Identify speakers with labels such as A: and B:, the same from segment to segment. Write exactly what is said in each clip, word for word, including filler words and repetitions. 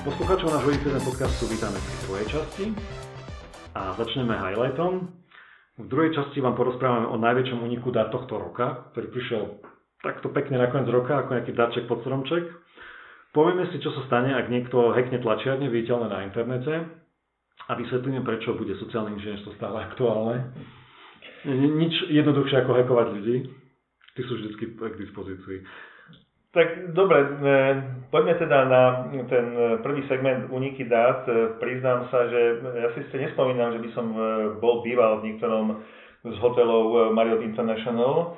A: Poslucháčov nášho í cé dé podcastu vítame pri druhej časti a začneme highlightom. V druhej časti vám porozprávame o najväčšom úniku dát tohto roka, ktorý prišiel takto pekne na koniec roka ako nejaký darček pod stromček. Povieme si, čo sa stane, ak niekto hackne tlačiarne viditeľné na internete a vysvetlíme, prečo bude sociálne inžinierstvo stále aktuálne. Nič jednoduchšie ako hackovať ľudí. Ty sú vždy k dispozícii.
B: Tak dobre, poďme teda na ten prvý segment úniky dát. Priznám sa, že ja si ste nespomínam, že by som bol býval v niektorom z hotelov Marriott International.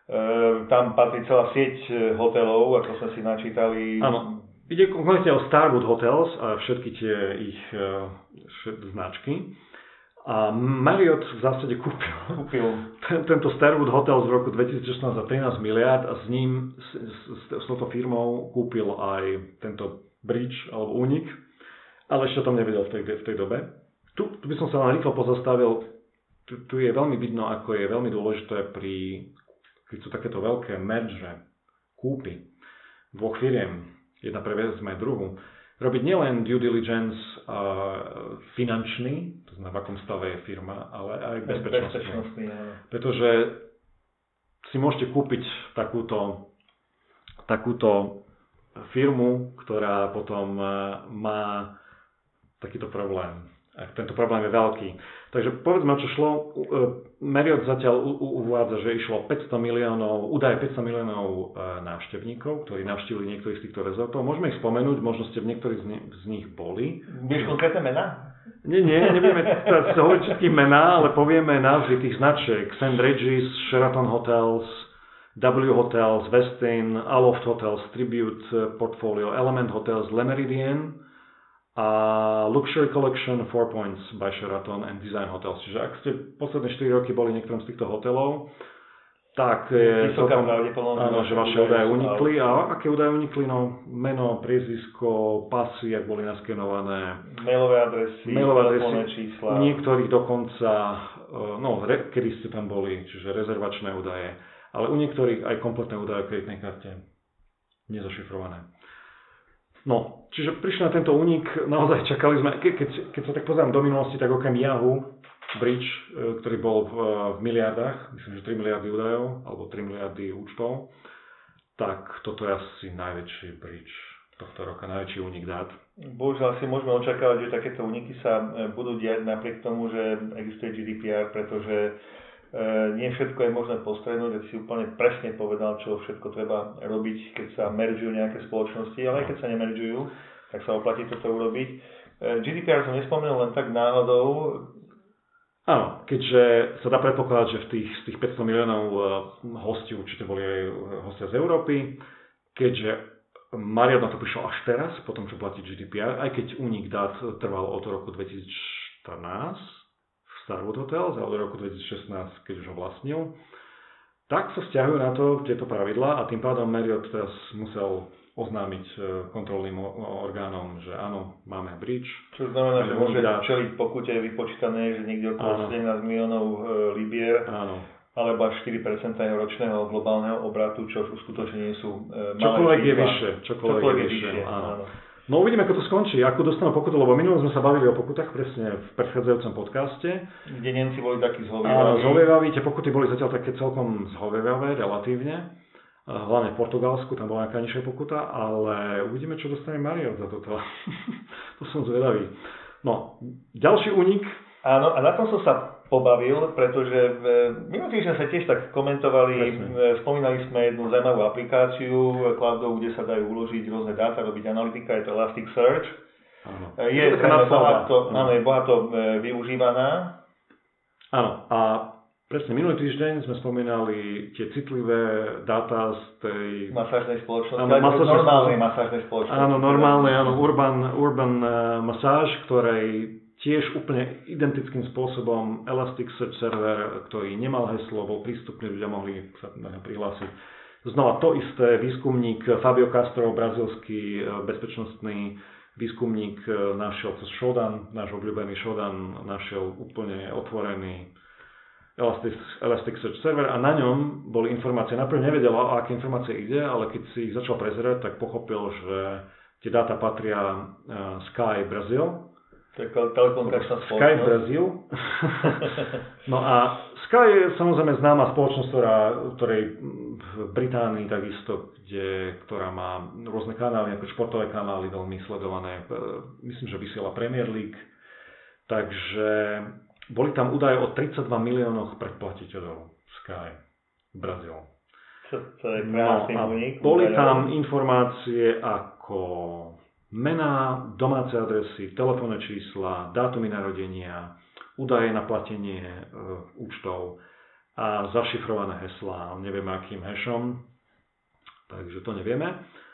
B: Tam patrí celá sieť hotelov, ako sme si načítali.
A: Áno, ide konkrétne o Starwood Hotels a všetky tie ich všetky značky. A Marriott v zásade kúpil, kúpil tento Starwood Hotel v roku dvetisícšestnásť za trinásť miliárd a s ním, s, s, s touto firmou kúpil aj tento bridge alebo únik, ale ešte o tom nevedel v tej, v tej dobe. Tu, tu by som sa len rýchlo pozastavil, tu, tu je veľmi vidno, ako je veľmi dôležité pri, keď sú takéto veľké merge, kúpy dvoch firiem, jedna prevezme druhú, robiť nielen due diligence uh, finančný, to znamená v akom stave je firma, ale aj bezpečnostný. Pretože si môžete kúpiť takúto, takúto firmu, ktorá potom uh, má takýto problém. A tento problém je veľký. Takže povedzme, čo šlo. Marriott zatiaľ uvádza, že išlo päťsto miliónov, údaje päťsto miliónov návštevníkov, ktorí navštívili niektorých z týchto rezortov. Môžeme ich spomenúť, možno ste v niektorých z nich boli.
B: Vieš konkrétne mená?
A: Nie, nie, nebudeme sa hovoriť všetkých mená, ale povieme názvy tých značiek. Saint Regis, Sheraton Hotels, W Hotels, Westin, Aloft Hotels, Tribute Portfolio, Element Hotels, Le Méridien a Luxury Collection, Four Points by Sheraton and Design Hotels. Čiže ak ste posledné štyri roky boli niektorom z týchto hotelov, tak je
B: vysoká pravdepodobnosť,
A: že vaše údaje unikli. A aké údaje unikli? No, meno, priezvisko, pasy, ak boli naskenované,
B: mailové adresy,
A: mailové adresy
B: čísla.
A: Niektorých dokonca, no, re, kedy ste tam boli, čiže rezervačné údaje, ale u niektorých aj kompletné údaje o kreditnej karte nezašifrované. No, čiže prišli na tento únik, naozaj čakali sme, ke, keď, keď sa tak pozerám do minulosti, tak okrem Yahoo Bridge, ktorý bol v, v miliardách, myslím, že tri miliardy údajov, alebo tri miliardy účtov, tak toto je asi najväčší bridge tohto roka, najväčší únik dát.
B: Bohužiaľ si môžeme očakávať, že takéto úniky sa budú diať napriek tomu, že existuje G D P R, pretože nie všetko je možné postrednúť, že si úplne presne povedal, čo všetko treba robiť, keď sa meržujú nejaké spoločnosti, ale aj keď sa nemeržujú, tak sa oplatí toto urobiť. G D P R som nespomenul len tak náhodou.
A: Áno, keďže sa dá predpokladať, že v tých, z tých päťsto miliónov hostí určite boli aj hostia z Európy, keďže Marriott na to prišiel až teraz, potom čo platí G D P R, aj keď únik dát trval od roku dvetisícštrnásť, Starwood Hotels, ale do roku dvetisícšestnásť, keď už ho vlastnil, tak sa vzťahujú na to tieto pravidlá a tým pádom Marriott teraz musel oznámiť kontrolným orgánom, že áno, máme bridge.
B: Čo znamená, že môže čeliť pokute vypočítané, že niekde okolo sedemnásť miliónov libier, áno, alebo až štyri percentá ročného globálneho obratu, čo už skutočne nie sú malé čísla.
A: Čokoľvek je vyššie. Čokoľvek je vyššie, áno. áno. No uvidíme, ako to skončí, ako dostanú pokutu, lebo minulé sme sa bavili o pokutách presne v predchádzajúcom podcaste.
B: Kde Nemci boli takí zhovievaví.
A: Zhovievaví, tie pokuty boli zatiaľ také celkom zhovievavé, relatívne. Hlavne v Portugalsku, tam bola nejaká nižšia pokuta, ale uvidíme, čo dostane Marriott za toto. To som zvedavý. No, ďalší únik.
B: Áno, a na tom som sa pobavil, pretože v minulý týždeň sa tiež tak komentovali, presne. Spomínali sme jednu zaujímavú aplikáciu cloudovú, kde sa dajú uložiť rôzne dáta, robiť analytika, je to Elasticsearch.
A: Áno.
B: Je, je bohato, áno, je bohato využívaná.
A: Áno, a presne minulý týždeň sme spomínali tie citlivé dáta z tej
B: masážnej spoločnosti,
A: áno, masážnej
B: normálnej masážnej spoločnosti.
A: Áno, normálnej, áno, urban, urban uh, masáž, ktorej tiež úplne identickým spôsobom Elasticsearch server, ktorý nemal heslo, bol prístupný, ľudia mohli sa na ňo prihlásiť. Znova to isté, výskumník Fabio Castro, brazílsky bezpečnostný výskumník, našiel cez Shodan, náš obľúbený Shodan, našiel úplne otvorený Elasticsearch server a na ňom boli informácie. Najprv nevedel, o aké informácie ide, ale keď si ich začal prezerať, tak pochopil, že tie dáta patria uh, Sky Brazil.
B: To je telekomunikačná spoločnosť.
A: Sky Brazil. No a Sky je samozrejme známa spoločnosť, ktorá, ktorej v Británii takisto, kde, ktorá má rôzne kanály, ako športové kanály, veľmi sledované. Myslím, že vysiela Premier League. Takže boli tam údaje o tridsaťdva miliónoch predplatiteľov Sky Brazil.
B: Čo to je krásny
A: no
B: únik.
A: Boli tam informácie ako mená, domáce adresy, telefónne čísla, dátumy narodenia, údaje na platenie e, účtov a zašifrované heslá. Nevieme akým hashom, takže to nevieme.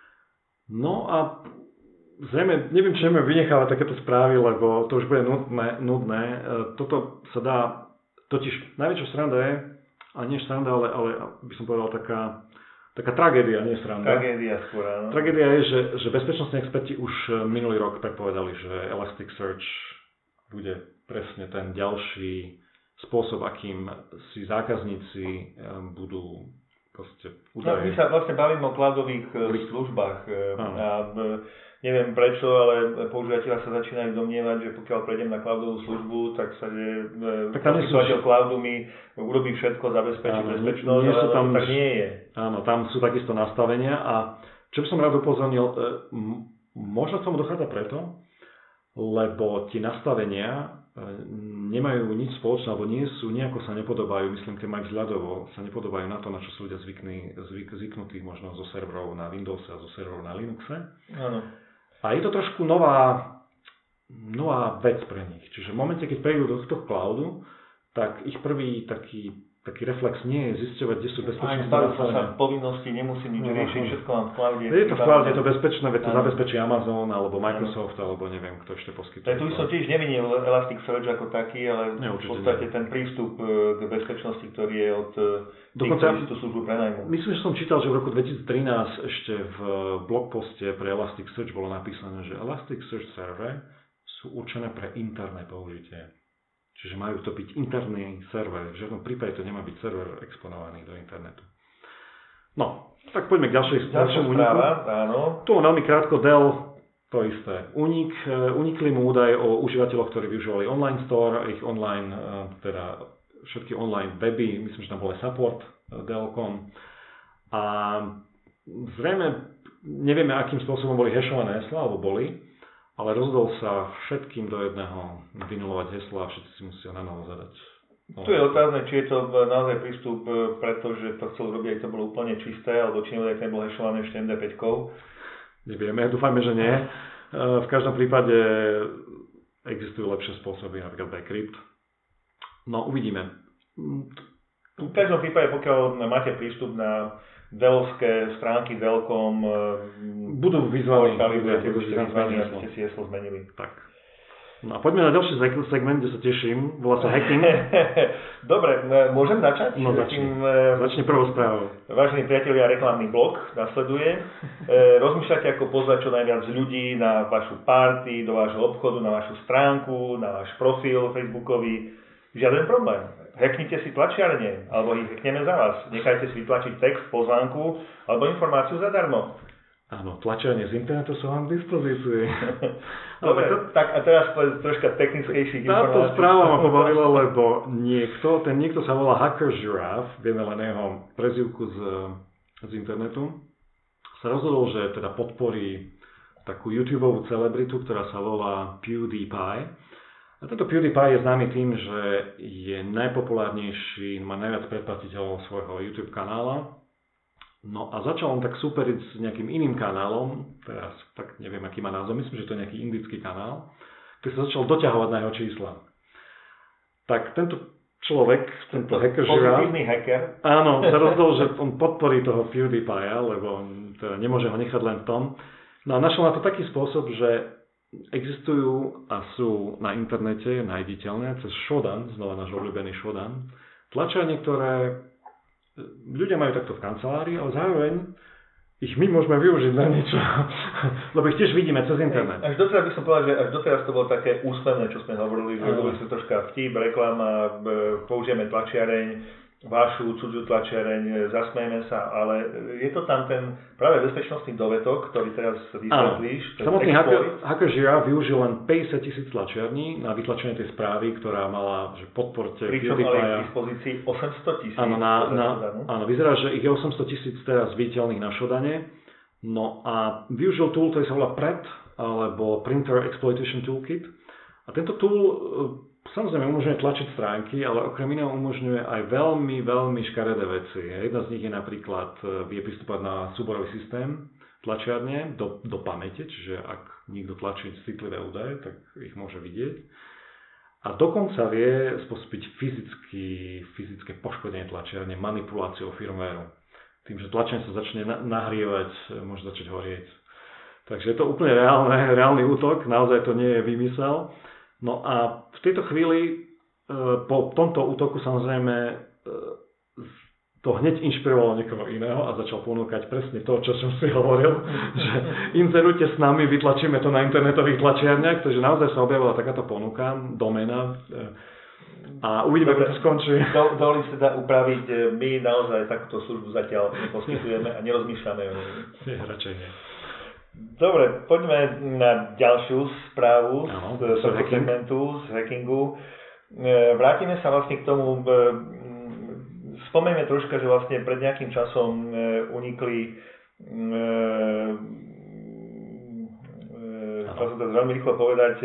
A: No a zrejme, neviem, či nevieme vynechávať takéto správy, lebo to už bude nudné. nudné. E, toto sa dá, totiž najväčšia sranda je, a nie sranda, ale, ale by som povedal taká, taká tragédia, nie sranda.
B: Tragédia skôr, áno.
A: Tragédia je, že, že bezpečnostní experti už minulý rok predpovedali, že Elasticsearch bude presne ten ďalší spôsob, akým si zákazníci budú proste údaje.
B: No, my sa vlastne bavíme o cloudových službách. A neviem prečo, ale používateľa sa začínajú domnievať, že pokiaľ prejdem na cloudovú službu, tak sa je poskytovateľ cloudu mi urobí všetko, zabezpečí bezpečnosť,
A: nie
B: ale
A: tam,
B: tak nie je.
A: Áno, tam sú takisto nastavenia a čo by som rád upozornil, možno k tomu dochádza preto, lebo tie nastavenia nemajú nič spoločné, alebo nie sú, nejako sa nepodobajú, myslím, keď majú vzhľadovo, sa nepodobajú na to, na čo sú ľudia zvykní, zvyk, zvyknutí možno zo serverov na Windowse a zo serverov na Linuxe.
B: Áno.
A: A je to trošku nová, nová vec pre nich. Čiže v momente, keď prejdú do tohto cloudu, tak ich prvý taký, taký reflex nie je zisťovať, kde sú bezpečné
B: nastavenia. Sa povinnosti, nemusím nič riešiť, všetko mám v cloude.
A: Je to v cloude, je to bezpečné, veď to zabezpečí Amazon, alebo Microsoft, ano. Alebo neviem, kto ešte poskytuje.
B: Tu som tiež nevinil Elasticsearch ako taký, ale
A: ne,
B: v podstate nie. Ten prístup k bezpečnosti, ktorý je od
A: Dokonca,
B: tých, ktorí tú službu prenajmú.
A: Myslím, že som čítal, že v roku dvetisíctrinásť ešte v blogposte pre Elasticsearch bolo napísané, že Elasticsearch server sú určené pre interné použitie. Čiže majú to byť interný server. V žiadnom prípade to nemá byť server exponovaný do internetu. No, tak poďme k ďalšej ďalšiemu úniku.
B: Áno.
A: Tu veľmi krátko Dell, to isté. Unik, unikli mu údaje o užívateľoch, ktorí využívali online store, ich online, teda všetky online weby, myslím, že tam bol aj support Dell bodka com. A zrejme nevieme, akým spôsobom boli hashované heslá, alebo boli, ale rozhodol sa všetkým do jedného vynulovať hesla a všetci si musia na novo zadať. No.
B: Tu je otázne, či je to naozaj prístup, pretože to chcel robiť, ak to bolo úplne čisté, alebo či naozaj nebolo hashované ešte em dé päť.
A: Nevieme, dúfajme, že nie. V každom prípade existujú lepšie spôsoby, napríklad Bcrypt. No, uvidíme.
B: V každom prípade, pokiaľ máte prístup na Dellovské stránky Dell bodka com,
A: budú vyzvaní,
B: budú vyzvaní, aby ste si heslo zmenili.
A: Tak. No a poďme na ďalší segment, kde sa teším, volá sa hacking.
B: Dobre, môžem začať?
A: No začni, tým, začni prvou správou.
B: Vážení priatelia, reklamný blok nasleduje. Rozmýšľate, ako pozvať čo najviac ľudí na vašu party, do vášho obchodu, na vašu stránku, na váš profil facebookový. Žiaden problém. Hacknite si tlačiarne, alebo ich hackneme za vás. Nechajte si vytlačiť text, pozvánku, alebo informáciu zadarmo.
A: Áno, tlačiarne z internetu sú vám k dispozícii.
B: Dobre, to, tak a teraz troška technickejších informácií.
A: Táto správa ma pobavila, lebo niekto, ten niekto sa volá Hacker Giraffe, vieme len jeho prezývku z, z internetu, sa rozhodol, že teda podporí takú YouTubeovú celebritu, ktorá sa volá PewDiePie. A tento PewDiePie je známy tým, že je najpopulárnejší, má najviac predplatiteľov svojho YouTube kanála. No a začal on tak superiť s nejakým iným kanálom, teraz tak neviem, aký má názov, myslím, že to je nejaký indický kanál, ktorý sa začal doťahovať na jeho čísla. Tak tento človek, tento hacker
B: Pozitívny hacker.
A: Áno, sa rozhodol, že on podporí toho PewDiePie, lebo teda nemôže ho nechať len v tom. No a našiel na to taký spôsob, že existujú a sú na internete nájditeľné cez Shodan, znova náš obľúbený Shodan, tlačiarne, ktoré ľudia majú takto v kancelárii, ale zároveň ich my môžeme využiť na niečo, lebo ich tiež vidíme cez internet.
B: Až doteraz by som povedal, že až doteraz to bolo také úsmevné, čo sme hovorili, že boli sa troška vtip, reklama, použijeme tlačiareň, vašu cudziu tlačiareň, zasmejeme sa, ale je to tam ten práve bezpečnostný dovetok, ktorý teraz vysvetlíš.
A: Samotný hacker, hacker Žira využil len päťdesiat tisíc tlačiarní na vytlačenie tej správy, ktorá mala, že podporte
B: Pričom ale k dispozícii osemsto tisíc.
A: Áno, na, na, áno, vyzerá, že ich je osemsto tisíc teraz viditeľných na Shodane. No a využil tool, ktorý sa volá P R E T, alebo Printer Exploitation Toolkit. A tento tool samozrejme umožňuje tlačiť stránky, ale okrem iného umožňuje aj veľmi, veľmi škaredé veci. Jedna z nich je napríklad, vie pristúpať na súborový systém tlačiarne do, do pamäte, čiže ak niekto tlačí citlivé údaje, tak ich môže vidieť. A dokonca vie spôsobiť fyzicky, fyzické poškodenie tlačiarne manipuláciou firmwareu. Tým, že tlačenie sa začne nahrievať, môže začať horieť. Takže je to úplne reálne, reálny útok, naozaj to nie je vymysel. No a v tejto chvíli, po tomto útoku samozrejme, to hneď inšpirovalo niekoho iného a začal ponúkať presne to, čo som si hovoril, že inzerujte s nami, vytlačíme to na internetových tlačiarniach, takže naozaj sa objavila takáto ponuka, doména a uvidíme, ako to skončí.
B: Do, dovolím si teda upraviť, my naozaj takúto službu zatiaľ neposkytujeme a nerozmýšľame o nej.
A: Nie, radšej nie.
B: Dobre, poďme na ďalšiu správu
A: Áno,
B: z tohto segmentu, z hackingu. Vrátime sa vlastne k tomu, spomeňme troška, že vlastne pred nejakým časom unikli, chcel som to veľmi rýchlo povedať,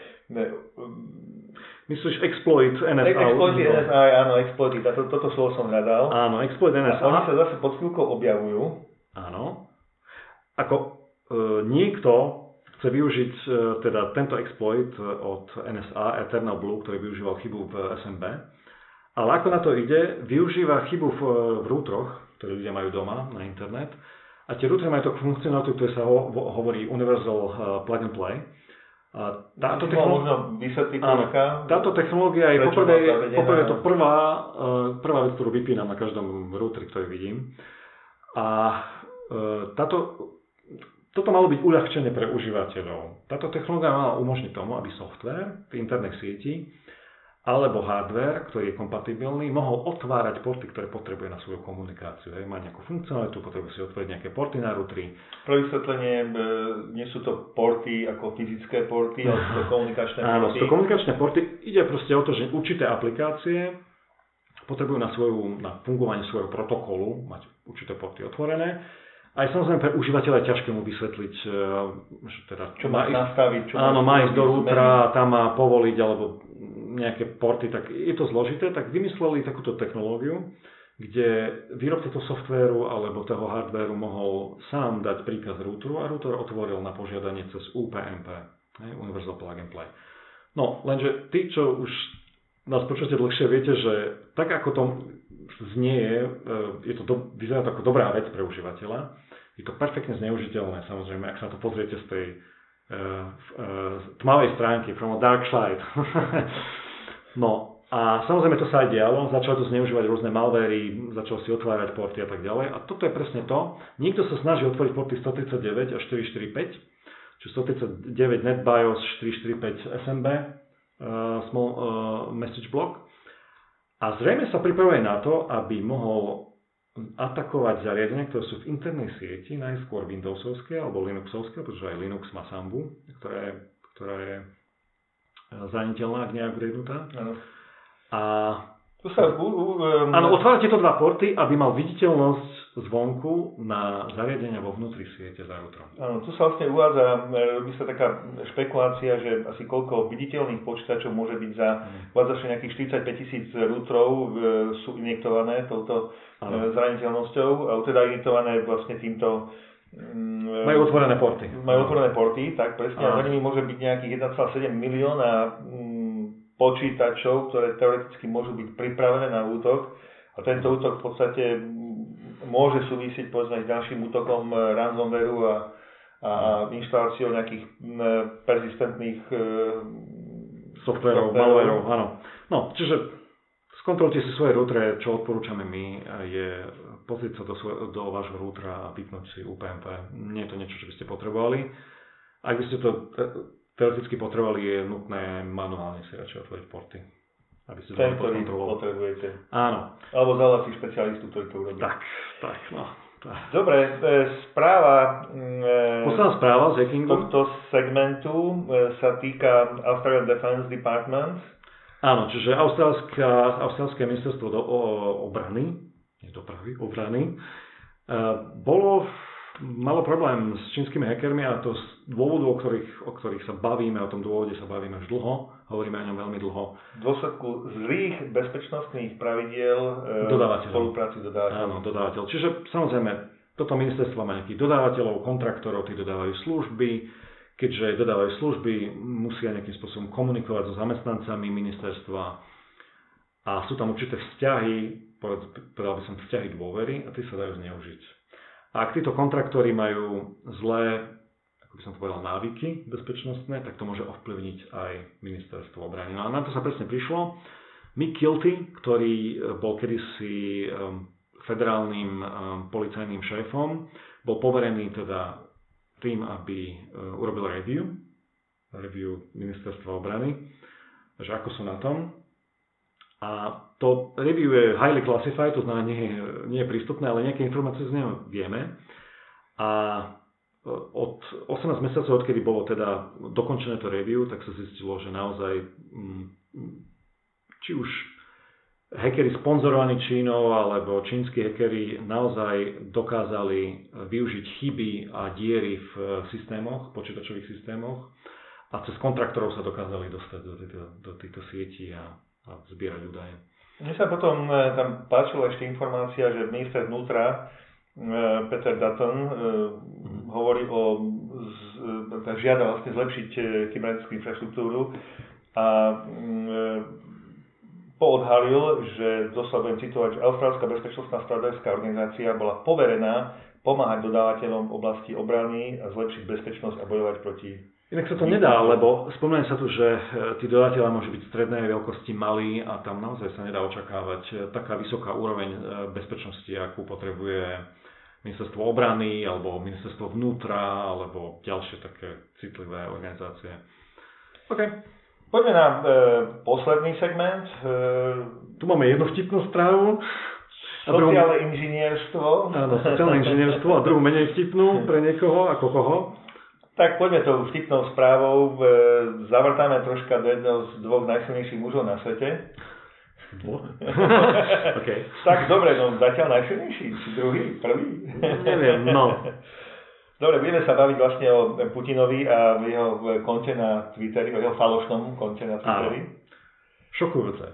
A: myslíš exploit en es á?
B: Exploit en es á, áno, exploity, toto, toto slovo som hľadal.
A: Áno, exploit en es á.
B: A oni sa zase pod chvíľkou objavujú.
A: Áno. Ako niekto chce využiť teda tento exploit od en es á, Eternal Blue, ktorý využíval chybu v es em bé. Ale ako na to ide, využíva chybu v, v routeroch, ktoré ľudia majú doma na internet. A tie routery majú takú funkcionalitu, ktoré sa ho, hovorí Universal Plug and Play. A táto, technolo- áno, táto technológia je poprvé, poprvé to prvá, prvá vec, ktorú vypínam na každom routeri, ktorý vidím. A táto Toto malo byť uľahčenie pre užívateľov. Táto technológia mala umožniť tomu, aby software v internet sieti alebo hardware, ktorý je kompatibilný, mohol otvárať porty, ktoré potrebuje na svoju komunikáciu. Hej, má nejakú funkcionalitu, potrebuje si otvoriť nejaké porty na routeri.
B: Pre vysvetlenie, nie sú to porty ako fyzické porty, ale sú to komunikačné porty.
A: Áno, sú to komunikačné porty. Ide proste o to, že určité aplikácie potrebujú na, svoju, na fungovanie svojho protokolu mať určité porty otvorené. Aj samozrejme pre užívateľa je ťažké mu vysvetliť, že teda,
B: čo má ísť, nastaviť, čo
A: áno, má ísť do routera, tam má povoliť alebo nejaké porty, tak je to zložité, tak vymysleli takúto technológiu, kde výrobca toho softvéru alebo toho hardvéru mohol sám dať príkaz routeru a router otvoril na požiadanie cez ú pé em pé, Universal Plug and Play. No, lenže tí, čo už nás počujete dlhšie, viete, že tak ako to znie, je to do, vyzerá to ako dobrá vec pre užívateľa, je to perfektne zneužiteľné, samozrejme, ak sa to pozriete z tej uh, uh, tmavej stránky, from a dark side. No a samozrejme to sa aj dialo, začalo to zneužívať rôzne malvery, začalo si otvárať porty a tak ďalej. A toto je presne to. Niekto sa snaží otvoriť porty stotridsaťdeväť a štyristoštyridsaťpäť, čiže stotridsaťdeväť NetBIOS, štyristoštyridsaťpäť es em bé, uh, Small uh, Message Block. A zrejme sa pripravuje na to, aby mohol atakovať zariadenia, ktoré sú v internej sieti, najskôr Windowsovské alebo Linuxovské, pretože aj Linux má sambu, ktorá je, ktorá je zraniteľná, ak nie upgradenutá. A
B: tu sa u, u, um...
A: áno, otvárať tieto dva porty, aby mal viditeľnosť zvonku na zariadenia vo vnútri siete za routerom.
B: Áno, tu sa vlastne uvádza, robí sa taká špekulácia, že asi koľko viditeľných počítačov môže byť za, uvádza, že nejakých štyridsaťpäť tisíc routerov sú injektované touto áno. zraniteľnosťou, alebo teda injektované vlastne týmto
A: majú otvorené porty.
B: Majú otvorené porty, tak presne, a za nimi môže byť nejakých jeden celá sedem milióna počítačov, ktoré teoreticky môžu byť pripravené na útok. A tento útok v podstate môže súvisieť povedzme s ďalším útokom ransomwareu a, a inštaláciou nejakých persistentných
A: softverov, malwareov, áno. No, čiže skontrolte si svoje routere, čo odporúčame my, je pozrieť sa do, svoj, do vášho routera a vypnúť si ú pé em pé. Nie je to niečo, čo by ste potrebovali. Ak by ste to teoreticky potrebovali, je nutné manuálne si radšej otvoriť porty. aby ste
B: ten,
A: pod
B: ktorý
A: kontrolou.
B: potrebujete.
A: Áno.
B: Alebo zavolať si špecialistu, ktorý to urobí.
A: Tak, tak, no. Tak.
B: Dobre, e, správa e,
A: posledná správa z hackingu
B: tohto segmentu e, sa týka Australian Defense Department.
A: Áno, čiže austrálska, austrálske ministerstvo do, o, obrany, nie dopravy, obrany, e, bolo, malo problém s čínskymi hackermi a to z dôvodu, o ktorých, o ktorých sa bavíme, o tom dôvode sa bavíme už dlho, hovoríme o ňom veľmi dlho.
B: V dôsledku zlých bezpečnostných pravidiel
A: e,
B: spolupráci dodávateľov.
A: Áno, dodávateľ. Čiže samozrejme, toto ministerstvo má nejakých dodávateľov, kontraktorov, tí dodávajú služby. Keďže dodávajú služby, musia nejakým spôsobom komunikovať so zamestnancami ministerstva a sú tam určité vzťahy, povedal by som vzťahy dôvery a tie sa dajú zneužiť. A ak títo kontraktori majú zlé, ako by som povedal, návyky bezpečnostné, tak to môže ovplyvniť aj ministerstvo obrany. No a na to sa presne prišlo. Mick Kilty, ktorý bol kedysi federálnym policajným šéfom, bol poverený teda tým, aby urobil review, review ministerstva obrany, že ako sú na tom. A to review je highly classified, to znamená, nie, nie je prístupné, ale nejaké informácie z neho vieme. A od osemnásť mesiacov, odkedy bolo teda dokončené to review, tak sa zistilo, že naozaj či už hackeri sponzorovaní Čínou alebo čínsky hackeri naozaj dokázali využiť chyby a diery v systémoch, počítačových systémoch a cez kontraktorov sa dokázali dostať do týchto, do týchto sietí a, a zbierať údaje. Mne
B: sa potom tam páčila ešte informácia, že minister vnútra Peter Dutton mm. hovorí o žiada vlastne zlepšiť kybernetickú infraštruktúru a poodhalil, že doslova budem citovať, že Austrálska bezpečnostná spravodajská organizácia bola poverená pomáhať dodávateľom v oblasti obrany a zlepšiť bezpečnosť a bojovať proti...
A: Inak sa to nedá, lebo spomínam sa tu, že tí dodávateľia môžu byť strednej veľkosti, malí a tam naozaj sa nedá očakávať taká vysoká úroveň bezpečnosti, akú potrebuje ministerstvo obrany alebo ministerstvo vnútra alebo ďalšie také citlivé organizácie. OK.
B: Poďme na e, posledný segment. E,
A: tu máme jednu vtipnú správu.
B: Sociálne druhú... inžinierstvo.
A: Áno, sociálne inžinierstvo a druhú menej vtipnú pre niekoho, ako koho.
B: Tak poďme tou vtipnou správou. E, zavrtáme troška do jedného z dvoch najsilnejších mužov na svete.
A: Dvoch? Okay.
B: Tak dobre, no zatiaľ najsilnejší. Či druhý? Prvý?
A: Neviem, no.
B: Dobre, budeme sa baviť vlastne o Putinovi a jeho konte na Twitteri, o jeho falošnom konte na Twitteri.
A: Áno. Šokujúce.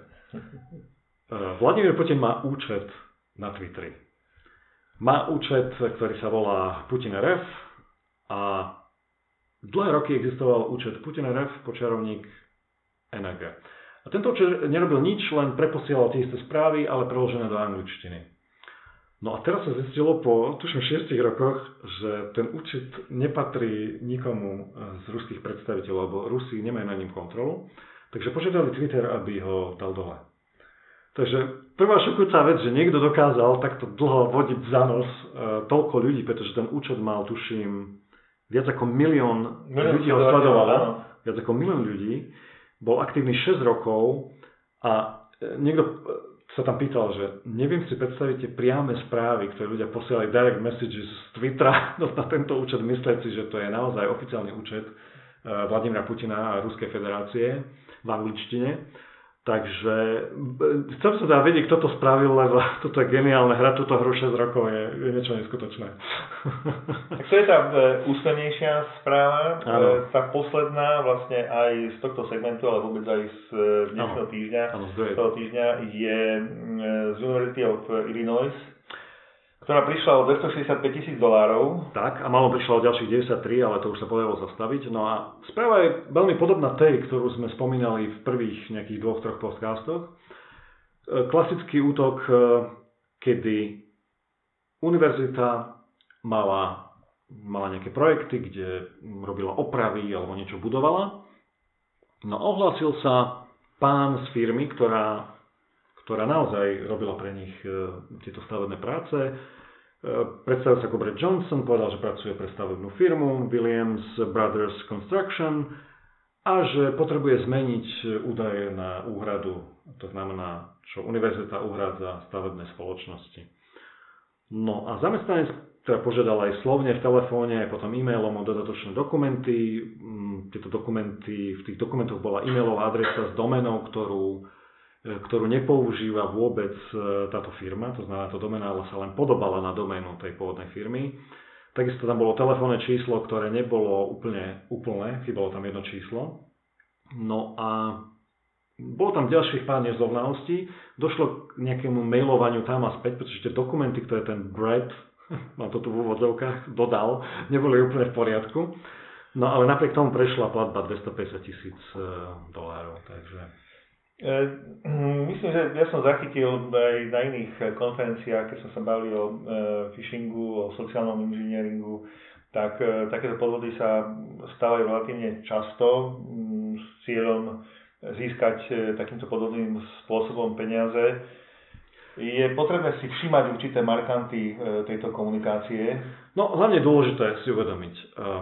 A: Vladimír Putin má účet na Twitteri. Má účet, ktorý sa volá Putin er ef a dlhé roky existoval účet Putin er ef počiarovník en á gé. A tento účet nerobil nič, len preposielal tie isté správy, ale preložené do angličtiny. No a teraz sa zistilo po, tuším, šiestich rokoch, že ten účet nepatrí nikomu z ruských predstaviteľov, lebo Rusi nemajú na ním kontrolu. Takže požiadali Twitter, aby ho dal dole. Takže prvá šokujúca vec, že niekto dokázal takto dlho vodiť za nos e, toľko ľudí, pretože ten účet mal, tuším, viac ako milión ľudí ho sledovalo. Viac ako milión ľudí. Bol aktívny šesť rokov a niekto sa tam pýtal, že neviem si predstaviť tie priame správy, ktoré ľudia posielali direct messages z Twittera na tento účet, myslieť si, že to je naozaj oficiálny účet Vladimíra Putina a Ruskej federácie v angličtine. Takže chcem sa teda vedieť, kto to spravil, lebo toto je geniálne. Hrať túto hru šesť rokov je, je niečo neskutočné.
B: Tak to je tá úsmevnejšia správa. Ano. Tá posledná vlastne aj z tohto segmentu, ale vôbec aj z dnešného týždňa,
A: ano,
B: z toho týždňa je z University of Illinois, ktorá prišla o dvestošesťdesiatpäť tisíc dolárov.
A: Tak, a malo prišla o ďalších deväťdesiattri, ale to už sa podarilo zastaviť. No a správa je veľmi podobná tej, ktorú sme spomínali v prvých nejakých dvoch, troch podcastoch. Klasický útok, kedy univerzita mala, mala nejaké projekty, kde robila opravy alebo niečo budovala. No ohlásil sa pán z firmy, ktorá ktorá naozaj robila pre nich tieto stavebné práce. Predstavil sa ako Brett Johnson, povedal, že pracuje pre stavebnú firmu Williams Brothers Construction a že potrebuje zmeniť údaje na úhradu to znamená, čo univerzita uhrádza stavebnej spoločnosti. No a zamestnanec teda požiadal aj slovne v telefóne, aj potom e-mailom o dodatočné dokumenty. Tieto dokumenty, v tých dokumentoch bola e-mailová adresa s doménou, ktorú, ktorú nepoužíva vôbec táto firma, to znamená, to doména sa len podobala na doménu tej pôvodnej firmy. Takisto tam bolo telefónne číslo, ktoré nebolo úplne úplné, chýbalo tam jedno číslo. No a bolo tam ďalších pár nezrovnalostí, došlo k nejakému mailovaniu tam a späť, pretože tie dokumenty, ktoré ten Brad, mám to tu v úvodzovkách, dodal, neboli úplne v poriadku. No ale napriek tomu prešla platba dvestopäťdesiat tisíc dolárov, takže...
B: E, myslím, že ja som zachytil aj na iných konferenciách, keď som sa bavil o e, phishingu, o sociálnom inžinieringu, tak e, takéto podvody sa stávajú relatívne často m, s cieľom získať takýmto podobným spôsobom peniaze. Je potrebné si všímať určité markanty tejto komunikácie?
A: No, hlavne dôležité si uvedomiť,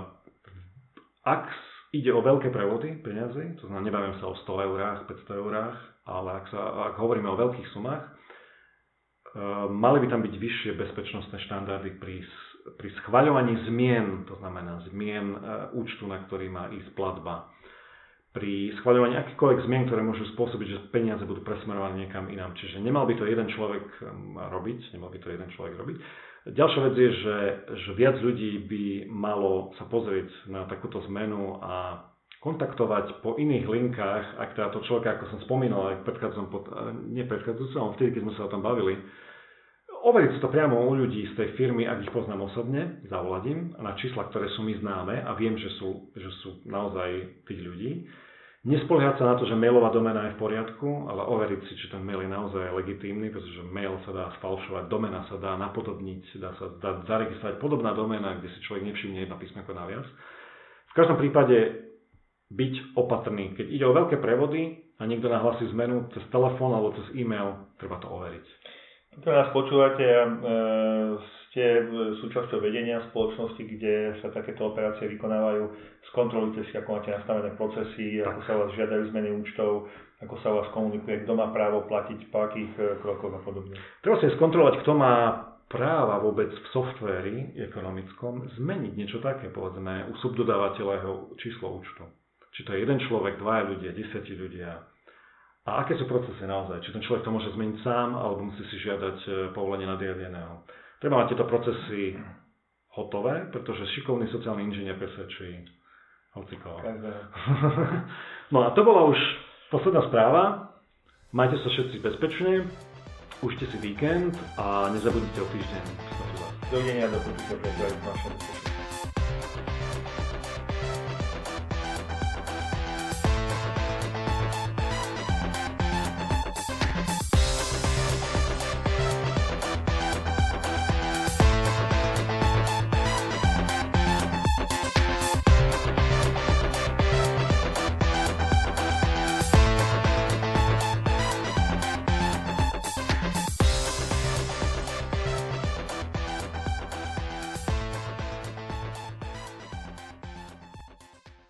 A: ak ide o veľké prevody peniazy, to znamená, nebavím sa o sto eurách, päťsto eurách, ale ak, sa, ak hovoríme o veľkých sumách, mali by tam byť vyššie bezpečnostné štandardy pri, pri schvaľovaní zmien, to znamená zmien účtu, na ktorý má ísť platba. Pri schvaľovaní akýchkoľvek zmien, ktoré môžu spôsobiť, že peniaze budú presmerované niekam inám. Čiže nemal by to jeden človek robiť, nemal by to jeden človek robiť. Ďalšia vec je, že, že viac ľudí by malo sa pozrieť na takúto zmenu a kontaktovať po iných linkách, ak teda to človeka, ako som spomínal, aj predchádzom, nie predchádzajúcom, ale vtedy, keď sme sa o tom bavili, overiť si to priamo u ľudí z tej firmy, ak ich poznám osobne, zavolať im na čísla, ktoré sú mi známe a viem, že sú, že sú naozaj tých ľudí. Nespoliehať sa na to, že mailová doména je v poriadku, ale overiť si, či ten mail je naozaj legitímny, pretože mail sa dá sfalšovať, doména sa dá napodobniť, dá sa dá zaregistrovať podobná doména, kde si človek nevšimne jedno písmenko naviac. V každom prípade byť opatrný. Keď ide o veľké prevody a niekto nahlasí zmenu cez telefón alebo cez e-mail, treba to overiť.
B: Keď nás počúvate a e, ste súčasťou vedenia spoločnosti, kde sa takéto operácie vykonávajú, skontrolujte si, ako máte nastavené procesy, tak. Ako sa vás žiadajú zmeny účtov, ako sa vás komunikuje, kto má právo platiť, po akých krokoch a podobne. Treba
A: si skontrolovať, kto má práva vôbec v softvéri ekonomickom zmeniť niečo také, povedzme, u subdodávateľa jeho číslo účtu. Či to je jeden človek, dvaja ľudia, desiatí ľudia. A aké sú procesy naozaj? Či ten človek to môže zmeniť sám, alebo musí si žiadať povolenie nadriadeného. Treba mať tieto procesy hotové, pretože šikovný sociálny inžinier presvedčí hocikoho. No a to bola už posledná správa. Majte sa všetci bezpečne, užte si víkend a nezabudnite o týždeň.
B: Dovidenia, do počutia.